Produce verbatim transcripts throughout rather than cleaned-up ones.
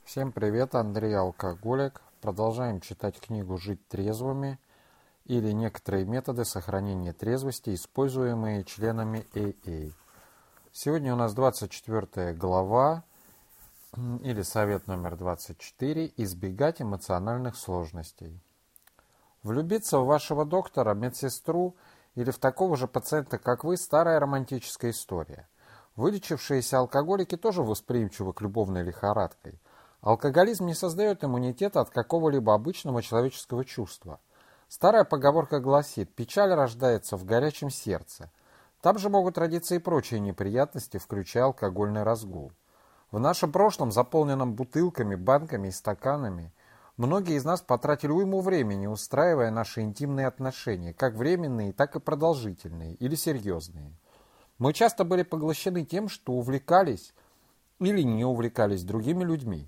Всем привет, Андрей Алкоголик. Продолжаем читать книгу «Жить трезвыми» или некоторые методы сохранения трезвости, используемые членами эй эй. Сегодня у нас двадцать четвёртая глава или совет номер двадцать четыре «Избегать эмоциональных сложностей». Влюбиться в вашего доктора, медсестру или в такого же пациента, как вы, старая романтическая история. Вылечившиеся алкоголики тоже восприимчивы к любовной лихорадке. Алкоголизм не создает иммунитета от какого-либо обычного человеческого чувства. Старая поговорка гласит: «Печаль рождается в горячем сердце». Там же могут родиться и прочие неприятности, включая алкогольный разгул. В нашем прошлом, заполненном бутылками, банками и стаканами, многие из нас потратили уйму времени, устраивая наши интимные отношения, как временные, так и продолжительные или серьезные. Мы часто были поглощены тем, что увлекались или не увлекались другими людьми.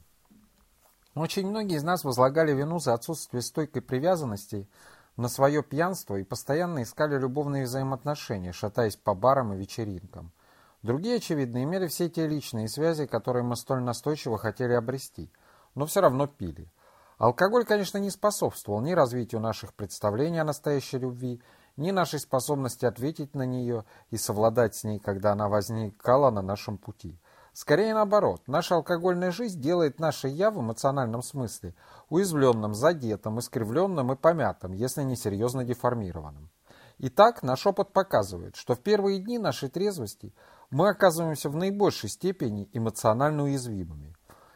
Очень многие из нас возлагали вину за отсутствие стойкой привязанности на свое пьянство и постоянно искали любовные взаимоотношения, шатаясь по барам и вечеринкам. Другие, очевидно, имели все те личные связи, которые мы столь настойчиво хотели обрести, но все равно пили. Алкоголь, конечно, не способствовал ни развитию наших представлений о настоящей любви, ни нашей способности ответить на нее и совладать с ней, когда она возникала на нашем пути. Скорее наоборот, наша алкогольная жизнь делает наше «я» в эмоциональном смысле уязвленным, задетым, искривленным и помятым, если не серьезно деформированным. Итак, наш опыт показывает, что в первые дни нашей трезвости мы оказываемся в наибольшей степени эмоционально уязвимыми.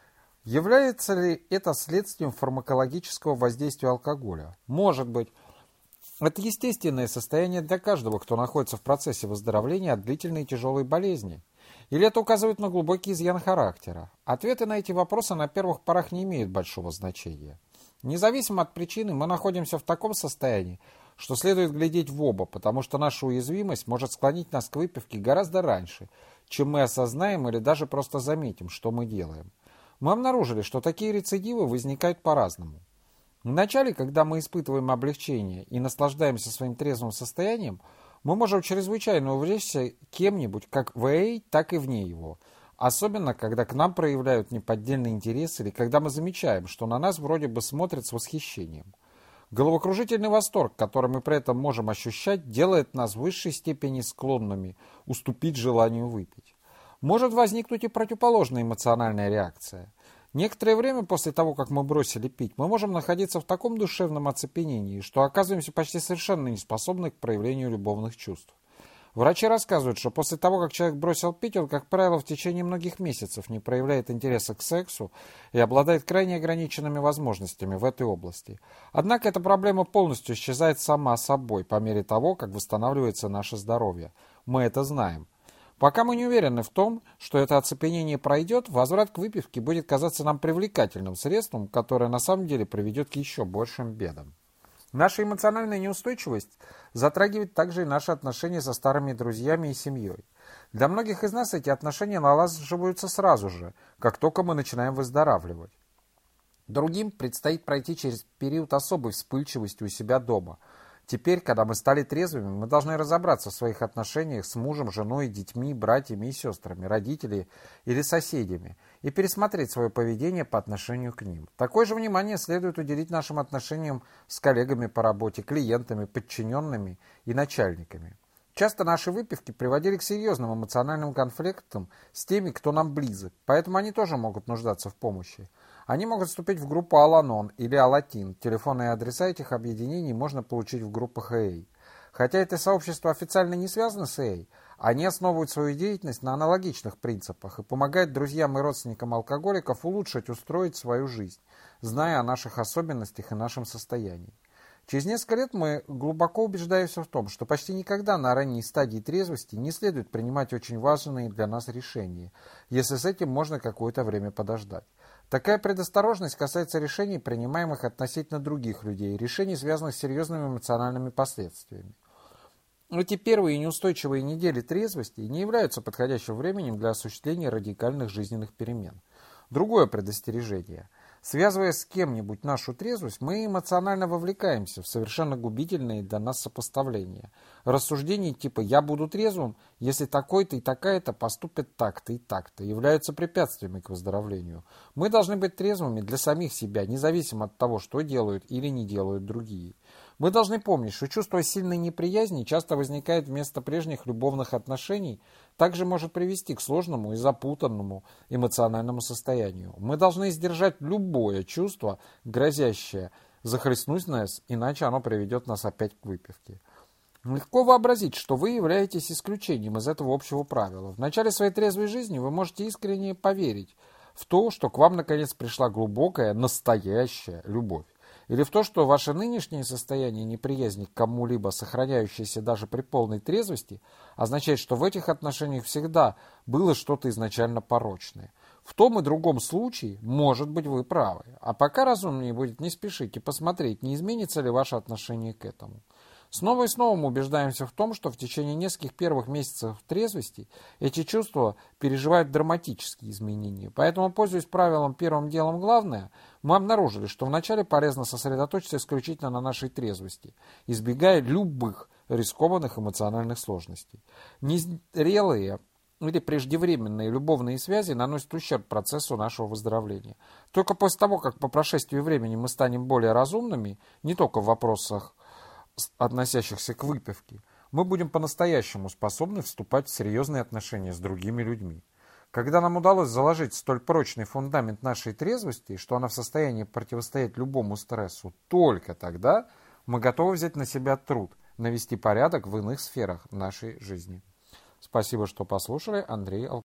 Является ли это следствием фармакологического воздействия алкоголя? Может быть. Это естественное состояние для каждого, кто находится в процессе выздоровления от длительной и тяжелой болезни. Или это указывает на глубокий изъян характера? Ответы на эти вопросы на первых порах не имеют большого значения. Независимо от причины, мы находимся в таком состоянии, что следует глядеть в оба, потому что наша уязвимость может склонить нас к выпивке гораздо раньше, чем мы осознаем или даже просто заметим, что мы делаем. Мы обнаружили, что такие рецидивы возникают по-разному. Вначале, когда мы испытываем облегчение и наслаждаемся своим трезвым состоянием, мы можем чрезвычайно увлечься кем-нибудь как в эй эй, так и вне его. Особенно, когда к нам проявляют неподдельный интерес или когда мы замечаем, что на нас вроде бы смотрят с восхищением. Головокружительный восторг, который мы при этом можем ощущать, делает нас в высшей степени склонными уступить желанию выпить. Может возникнуть и противоположная эмоциональная реакция. Некоторое время после того, как мы бросили пить, мы можем находиться в таком душевном оцепенении, что оказываемся почти совершенно неспособны к проявлению любовных чувств. Врачи рассказывают, что после того, как человек бросил пить, он, как правило, в течение многих месяцев не проявляет интереса к сексу и обладает крайне ограниченными возможностями в этой области. Однако эта проблема полностью исчезает сама собой по мере того, как восстанавливается наше здоровье. Мы это знаем. Пока мы не уверены в том, что это оцепенение пройдет, возврат к выпивке будет казаться нам привлекательным средством, которое на самом деле приведет к еще большим бедам. Наша эмоциональная неустойчивость затрагивает также и наши отношения со старыми друзьями и семьей. Для многих из нас эти отношения налаживаются сразу же, как только мы начинаем выздоравливать. Другим предстоит пройти через период особой вспыльчивости у себя дома. Теперь, когда мы стали трезвыми, мы должны разобраться в своих отношениях с мужем, женой, детьми, братьями и сестрами, родителями или соседями и пересмотреть свое поведение по отношению к ним. Такое же внимание следует уделить нашим отношениям с коллегами по работе, клиентами, подчиненными и начальниками. Часто наши выпивки приводили к серьезным эмоциональным конфликтам с теми, кто нам близок, поэтому они тоже могут нуждаться в помощи. Они могут вступить в группу Al-Anon или Al-Atin. Телефонные адреса этих объединений можно получить в группах эй эй. Хотя это сообщество официально не связано с эй эй, они основывают свою деятельность на аналогичных принципах и помогают друзьям и родственникам алкоголиков улучшить, устроить свою жизнь, зная о наших особенностях и нашем состоянии. Через несколько лет мы глубоко убеждаемся в том, что почти никогда на ранней стадии трезвости не следует принимать очень важные для нас решения, если с этим можно какое-то время подождать. Такая предосторожность касается решений, принимаемых относительно других людей, решений, связанных с серьезными эмоциональными последствиями. Эти первые неустойчивые недели трезвости не являются подходящим временем для осуществления радикальных жизненных перемен. Другое предостережение. Связывая с кем-нибудь нашу трезвость, мы эмоционально вовлекаемся в совершенно губительные для нас сопоставления. Рассуждения типа «я буду трезвым, если такой-то и такая-то поступят так-то и так-то» являются препятствиями к выздоровлению. Мы должны быть трезвыми для самих себя, независимо от того, что делают или не делают другие. Мы должны помнить, что чувство сильной неприязни часто возникает вместо прежних любовных отношений, также может привести к сложному и запутанному эмоциональному состоянию. Мы должны сдержать любое чувство, грозящее захлестнуть нас, иначе оно приведет нас опять к выпивке. Легко вообразить, что вы являетесь исключением из этого общего правила. В начале своей трезвой жизни вы можете искренне поверить в то, что к вам наконец пришла глубокая, настоящая любовь. Или в то, что ваше нынешнее состояние неприязни к кому-либо, сохраняющееся даже при полной трезвости, означает, что в этих отношениях всегда было что-то изначально порочное. В том и другом случае, может быть, вы правы. А пока разумнее будет не спешить и посмотреть, не изменится ли ваше отношение к этому. Снова и снова мы убеждаемся в том, что в течение нескольких первых месяцев трезвости эти чувства переживают драматические изменения. Поэтому, пользуясь правилом «первым делом главное», мы обнаружили, что вначале полезно сосредоточиться исключительно на нашей трезвости, избегая любых рискованных эмоциональных сложностей. Незрелые или преждевременные любовные связи наносят ущерб процессу нашего выздоровления. Только после того, как по прошествии времени мы станем более разумными, не только в вопросах, относящихся к выпивке, мы будем по-настоящему способны вступать в серьезные отношения с другими людьми. Когда нам удалось заложить столь прочный фундамент нашей трезвости, что она в состоянии противостоять любому стрессу, только тогда мы готовы взять на себя труд навести порядок в иных сферах нашей жизни. Спасибо, что послушали. Андрей Алкоголь.